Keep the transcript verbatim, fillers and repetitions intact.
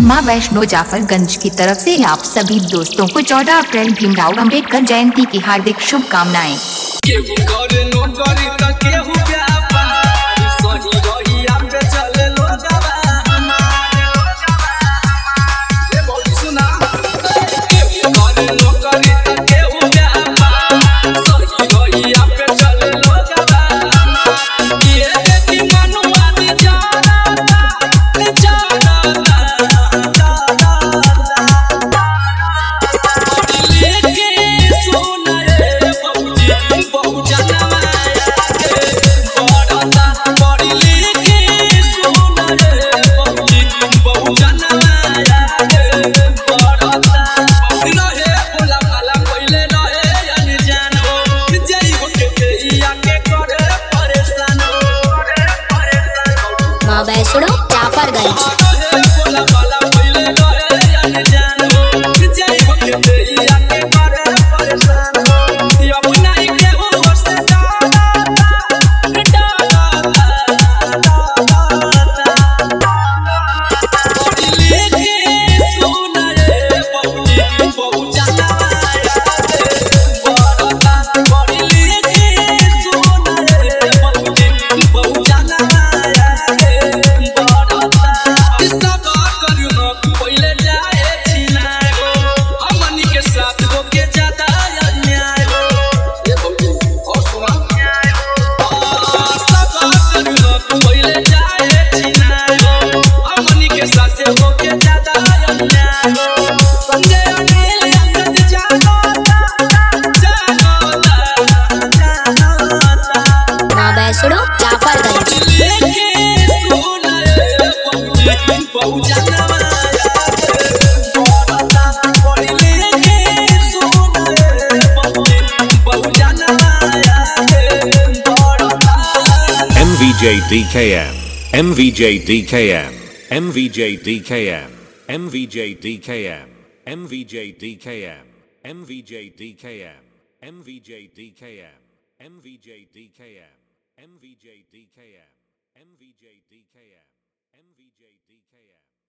माँ वैष्णो जाफरगंज की तरफ से आप सभी दोस्तों को चौदह अप्रैल भीमराव अंबेडकर जयंती की हार्दिक शुभकामनाएं। माँ Vaishno Jafarganj Vaishno Jafarganj M V J D K M M V J D K M M V J D K M M V J D K M M V J D K M M V J D K M M V J D K M M V J D K M M V J D K M M V J D K M M V J D K M